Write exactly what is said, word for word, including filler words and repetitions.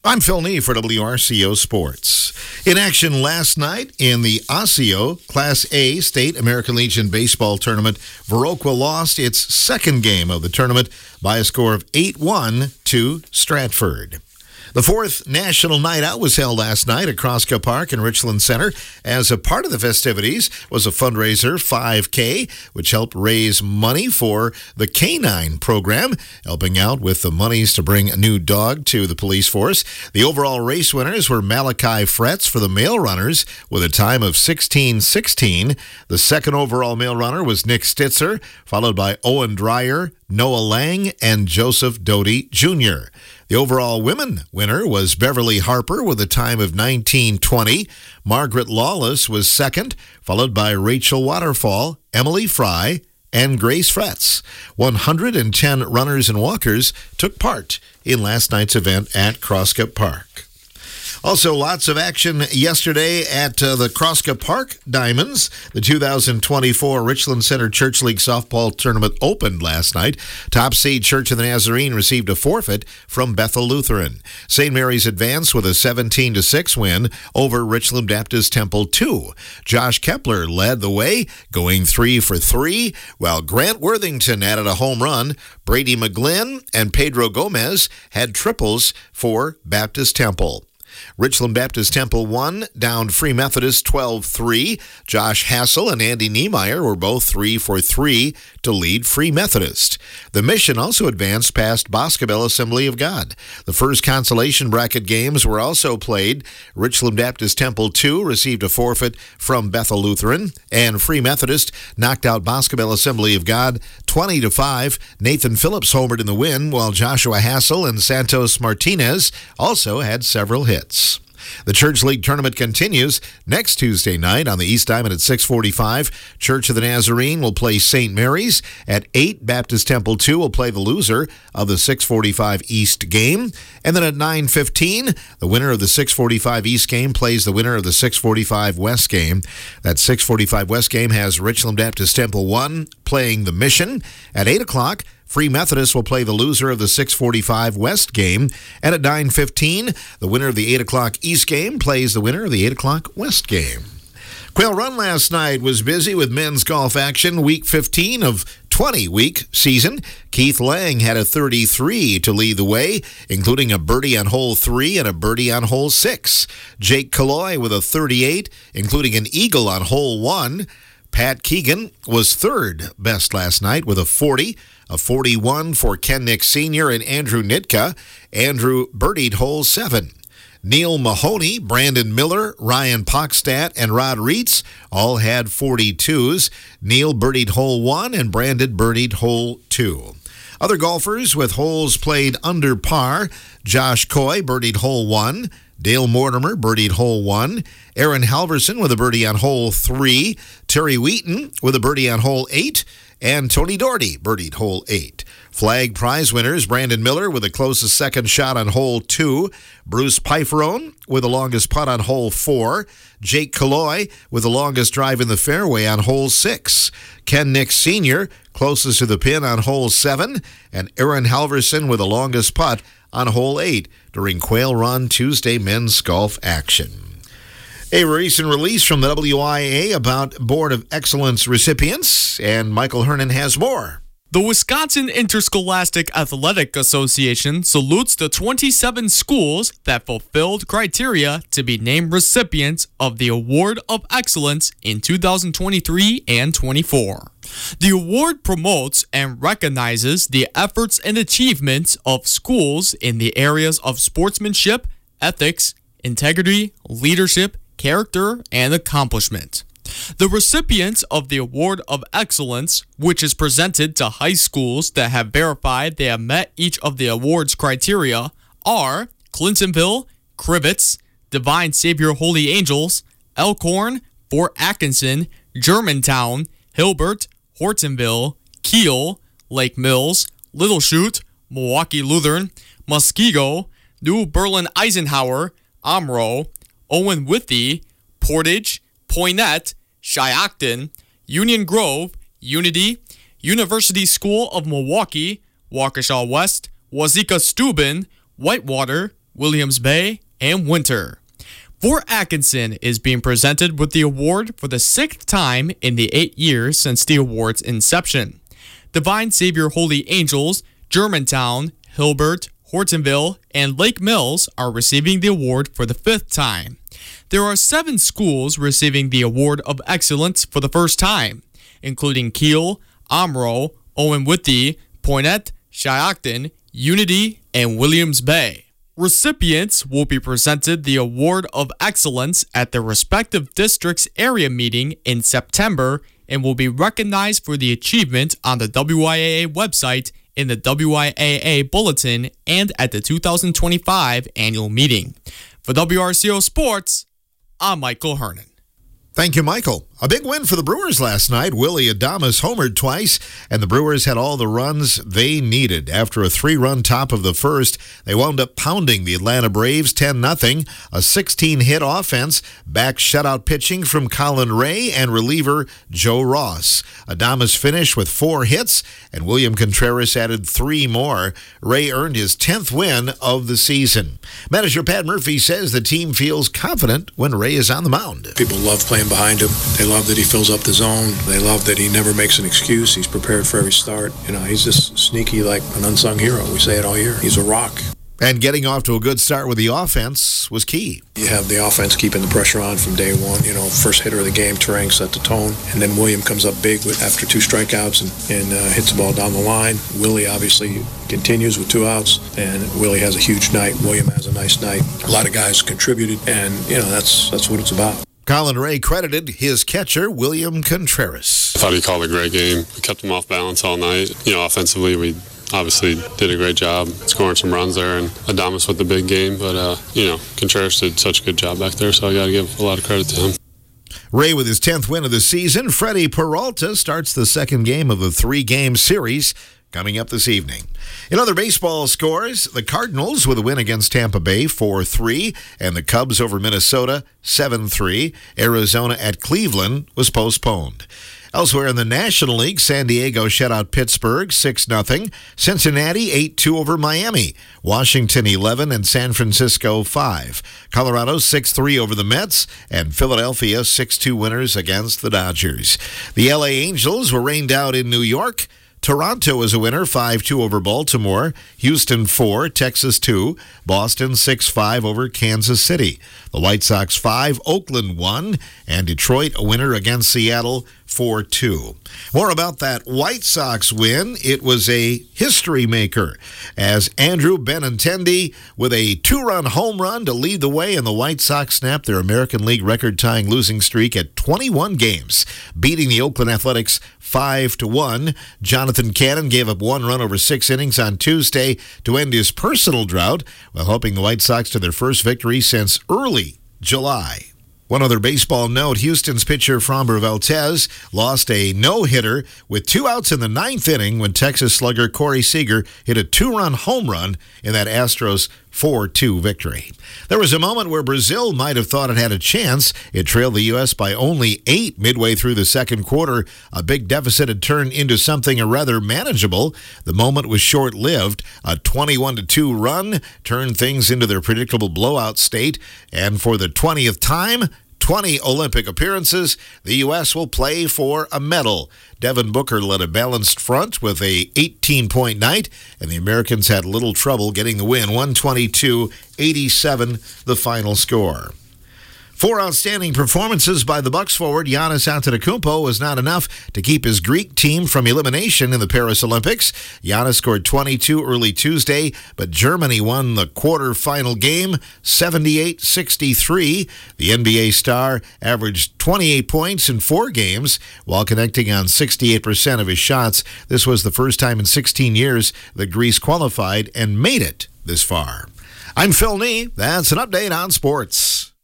I'm Phil Nee for W R C O Sports. In action last night in the Osseo Class A State American Legion Baseball Tournament, Viroqua lost its second game of the tournament by a score of eight one to Stratford. The fourth National Night Out was held last night at Crosscup Park in Richland Center. As a part of the festivities was a fundraiser, five K, which helped raise money for the Canine program, helping out with the monies to bring a new dog to the police force. The overall race winners were Malachi Fretz for the male runners with a time of sixteen sixteen. The second overall male runner was Nick Stitzer, followed by Owen Dreyer, Noah Lang, and Joseph Doty Junior The overall women winner was Beverly Harper with a time of nineteen twenty. Margaret Lawless was second, followed by Rachel Waterfall, Emily Fry, and Grace Fretz. one hundred ten runners and walkers took part in last night's event at Crosscup Park. Also, lots of action yesterday at uh, the Crosscup Park Diamonds. The two thousand twenty-four Richland Center Church League Softball Tournament opened last night. Top seed Church of the Nazarene received a forfeit from Bethel Lutheran. Saint Mary's advanced with a seventeen to six win over Richland Baptist Temple two. Josh Kepler led the way, going three for three, while Grant Worthington added a home run. Brady McGlynn and Pedro Gomez had triples for Baptist Temple. Richland Baptist Temple won, downed Free Methodist twelve three. Josh Hassel and Andy Niemeyer were both three for three to lead Free Methodist. The Mission also advanced past Boscobel Assembly of God. The first consolation bracket games were also played. Richland Baptist Temple two received a forfeit from Bethel Lutheran, and Free Methodist knocked out Boscobel Assembly of God twenty to five. Nathan Phillips homered in the win, while Joshua Hassel and Santos Martinez also had several hits. The Church League Tournament continues next Tuesday night on the East Diamond at six forty-five. Church of the Nazarene will play Saint Mary's. At eight, Baptist Temple two will play the loser of the six forty-five East game. And then at nine fifteen, the winner of the six forty-five East game plays the winner of the six forty-five West game. That six forty-five West game has Richland Baptist Temple one playing the Mission. At eight o'clock, Free Methodist will play the loser of the six forty-five West game. And at nine fifteen, the winner of the eight o'clock East game plays the winner of the eight o'clock West game. Quail Run last night was busy with men's golf action. Week fifteen of twenty-week season. Keith Lang had a thirty-three to lead the way, including a birdie on hole three and a birdie on hole six. Jake Calloy with a thirty-eight, including an eagle on hole one. Pat Keegan was third best last night with a forty. A forty-one for Ken Nick Senior and Andrew Nitka. Andrew birdied hole seven. Neil Mahoney, Brandon Miller, Ryan Pockstadt, and Rod Reitz all had forty-twos. Neil birdied hole one and Brandon birdied hole two. Other golfers with holes played under par. Josh Coy birdied hole one. Dale Mortimer birdied hole one. Aaron Halverson with a birdie on hole three. Terry Wheaton with a birdie on hole eight. And Tony Doherty birdied hole eight. Flag prize winners, Brandon Miller with the closest second shot on hole two. Bruce Piferone with the longest putt on hole four. Jake Calloy with the longest drive in the fairway on hole six. Ken Nick Senior closest to the pin on hole seven. And Aaron Halverson with the longest putt on hole eight during Quail Run Tuesday men's golf action. A recent release from the W I A about Board of Excellence recipients, and Michael Hernan has more. The Wisconsin Interscholastic Athletic Association salutes the twenty-seven schools that fulfilled criteria to be named recipients of the Award of Excellence in two thousand twenty-three and twenty-four. The award promotes and recognizes the efforts and achievements of schools in the areas of sportsmanship, ethics, integrity, leadership, character, and accomplishment. The recipients of the Award of Excellence, which is presented to high schools that have verified they have met each of the award's criteria, are Clintonville, Crivets, Divine Savior Holy Angels, Elkhorn, Fort Atkinson, Germantown, Hilbert, Hortonville, Kiel, Lake Mills, Little Chute, Milwaukee Lutheran, Muskego, New Berlin Eisenhower, Omro, Owen Withy, Portage, Poynette, Shiocton, Union Grove, Unity, University School of Milwaukee, Waukesha West, Wazeeka Steuben, Whitewater, Williams Bay, and Winter. Fort Atkinson is being presented with the award for the sixth time in the eight years since the award's inception. Divine Savior Holy Angels, Germantown, Hilbert, Hortonville, and Lake Mills are receiving the award for the fifth time. There are seven schools receiving the Award of Excellence for the first time, including Kiel, Omro, Owen Withee, Poynette, Shiocton, Unity, and Williams Bay. Recipients will be presented the Award of Excellence at their respective districts' area meeting in September and will be recognized for the achievement on the W I A A website, in the W I A A Bulletin, and at the two thousand twenty-five annual meeting. For W R C O Sports, I'm Michael Hernan. Thank you, Michael. A big win for the Brewers last night. Willie Adames homered twice, and the Brewers had all the runs they needed. After a three-run top of the first, they wound up pounding the Atlanta Braves ten nothing. A sixteen-hit offense, back shutout pitching from Colin Ray and reliever Joe Ross. Adames finished with four hits, and William Contreras added three more. Ray earned his tenth win of the season. Manager Pat Murphy says the team feels confident when Ray is on the mound. People love playing behind him. They love that he fills up the zone. They love that he never makes an excuse. He's prepared for every start. You know, he's just sneaky like an unsung hero. We say it all year. He's a rock. And getting off to a good start with the offense was key. You have the offense keeping the pressure on from day one. You know, first hitter of the game, Terang set the tone. And then William comes up big with, after two strikeouts and, and uh, hits the ball down the line. Willie obviously continues with two outs. And Willie has a huge night. William has a nice night. A lot of guys contributed. And, you know, that's that's what it's about. Colin Ray credited his catcher, William Contreras. I thought he called a great game. We kept him off balance all night. You know, offensively, we obviously did a great job scoring some runs there, and Adames with the big game. But, uh, you know, Contreras did such a good job back there, so I got to give a lot of credit to him. Ray with his tenth win of the season. Freddie Peralta starts the second game of the three-game series coming up this evening. In other baseball scores, the Cardinals with a win against Tampa Bay four three, and the Cubs over Minnesota seven three. Arizona at Cleveland was postponed. Elsewhere in the National League, San Diego shut out Pittsburgh six nothing. Cincinnati eight two over Miami. Washington eleven and San Francisco five. Colorado six three over the Mets, and Philadelphia six two winners against the Dodgers. The L A Angels were rained out in New York. Toronto is a winner, five two over Baltimore. Houston four, Texas two. Boston six five over Kansas City. The White Sox five, Oakland one. And Detroit a winner against Seattle four two. More about that White Sox win. It was a history maker as Andrew Benintendi with a two-run home run to lead the way, and the White Sox snapped their American League record-tying losing streak at twenty-one games, beating the Oakland Athletics five to one. Jonathan Cannon gave up one run over six innings on Tuesday to end his personal drought, while helping the White Sox to their first victory since early July. One other baseball note, Houston's pitcher Framber Valdez lost a no-hitter with two outs in the ninth inning when Texas slugger Corey Seager hit a two-run home run in that Astros four two victory. There was a moment where Brazil might have thought it had a chance. It trailed the U S by only eight midway through the second quarter. A big deficit had turned into something rather manageable. The moment was short-lived. A twenty-one to two run turned things into their predictable blowout state. And for the twentieth time, twenty Olympic appearances, the U S will play for a medal. Devin Booker led a balanced front with a eighteen-point night, and the Americans had little trouble getting the win. one twenty-two eighty-seven, the final score. Four outstanding performances by the Bucks forward Giannis Antetokounmpo was not enough to keep his Greek team from elimination in the Paris Olympics. Giannis scored twenty-two early Tuesday, but Germany won the quarterfinal game seventy-eight sixty-three. The N B A star averaged twenty-eight points in four games while connecting on sixty-eight percent of his shots. This was the first time in sixteen years that Greece qualified and made it this far. I'm Phil Nee. That's an update on sports.